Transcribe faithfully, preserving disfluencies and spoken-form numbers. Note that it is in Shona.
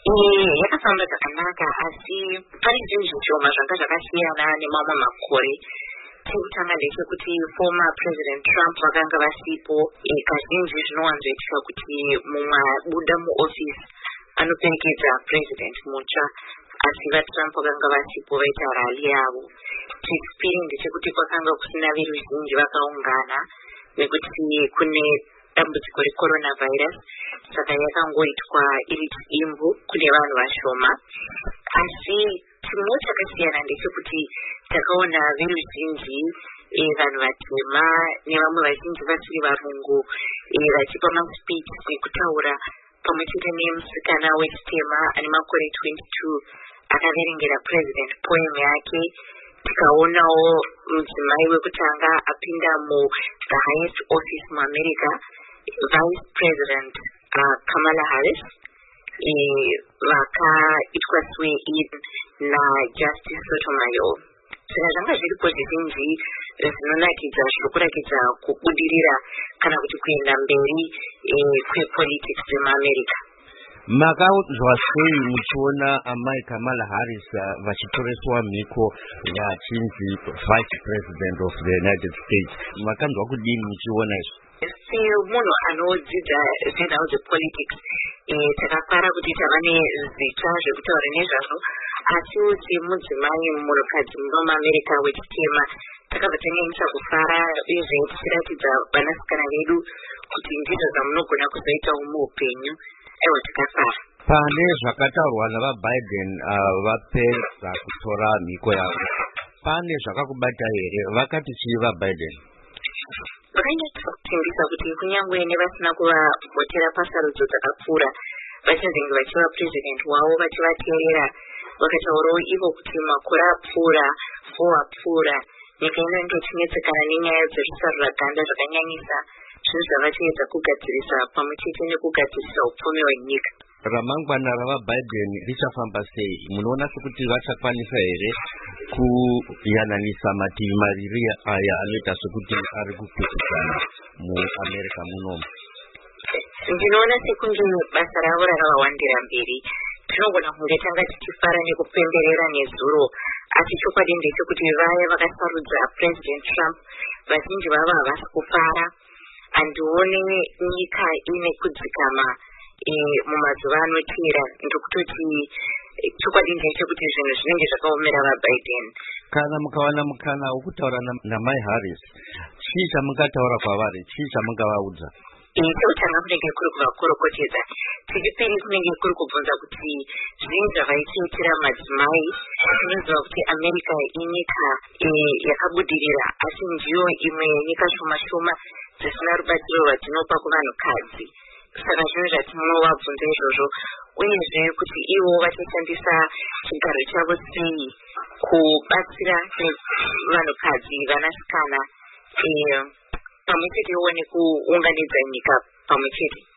Eh, yakafamba zvakanaka asi pane zvinhu zvishoma zvanga zvakasiyana nemamwe makore. Chekutanga ndechekuti former President Trump vakanga vasipo. Kazhinji zvinowanzoitika kuti mumwe abuda muofisi anoperekedza president mutsva, asi vaTrump vakanga vasipo vaita rally yavo. Chechipiri ndechekuti kwakanga kusina veruzhinji vakaungana nekuti kune dambudziko recoronavirus, saka yakangoitwa iri chidimbu kune vanhu vashoma. Asi chimwe chakasiyana ndechekuti takaona veruzhinji vanhu vatema nevamwe vazhinji vasiri varungu vachipa maspeech ekutaura pamwe chete nemusikana wechitema ane makore twenty-two akaverengera president poem yake. Tikaonawo mudzimai wekutanga apinda mu the highest office muAmerica, Vice President uh, Kamala Harris, vakaitwa swear in naJustice Sotomayor. Saka zvanga zviripo zvizhinji zvinonakidza zviri kurakidza kubudirira kana kuti kuenda mberi kwepolitics yemuAmerica. Makaudzwa sei muchiona amai Kamala Harris vachitoreswa mhiko yachinzi Vice President of the United States? Makanzwa kudini muchiona izvi? Semunhu anodzidza zvenhau dzepolitics, takafara kuti tava nezita zvekutaura nezvazvo, asiwo semudzimai munhukadzi muAmerica wechitema takabva tanyanyisa kufara uyezve tichiratidza vanasikana vedu kuti ndizvo zvamunogona kuzoitawo muupenyu. Aiwa, takafara. Pane zvakataurwa navaBiden vapedza kutora mhiko yavo, pane zvakakubata here? Vakati chii vaBiden? Vakanyatsa kutengesa kuti kunyange nevasina kuvavhotera pasarudzo dzakapfuura vachazenge vachiva president wavo vachivateerera, vakataurawo ivo kuti makore apfuura, four apfuura, nyika inenge ichinetsekana nenyaya dzezvisarura ganda zvakanyanyisa, zvinhu zvavachiedza kugadzirisa pamwe chete nekugadzirisa upfumi hwenyika. Ramangwana ravaBiden richafamba sei? Munoona sekuti vachakwanisa here kuyananisa mativi mariri aya anoita sekuti ari kupikisana muAmerica munomu? Ndinoona sekunge basa ravo rakavawandira mberi. Tinogona kunge tanga tichifara nekupemberera nezuro, asi chokwadi ndechekuti vaya vakasarudza President Trump vazhinji vavo havasi kufara. Handione nyika ine kudzikama mumazuva anoteera, ndokutoti chokwadi ndechekuti zvinhu zvinenge zvakaomera vaBiden. Kana mukawana mukana wokutaura namai Harris, chii chamungataura kwavari? Chii chamungavaudza? Chekutanga kunenge kuri kuvakorokotedza. Chechipiri kunenge kuri kubvunza kuti zvinhu zvavaichiitira madzimai. Tinoziva kuti America inyika yakabudirira, asi ndiyo imwe yenyika shoma shoma dzisina rubatsiro rwadzinopa kuvanhukadzi. Saka zvinhu zvatinovabvunza izvozvo, uyezve kuti ivo vachishandisa chigaro chavo sei kubatsira vanhukadzi, vanasikana, pamwe chetewo nekuunganidza nyika pamwe chete.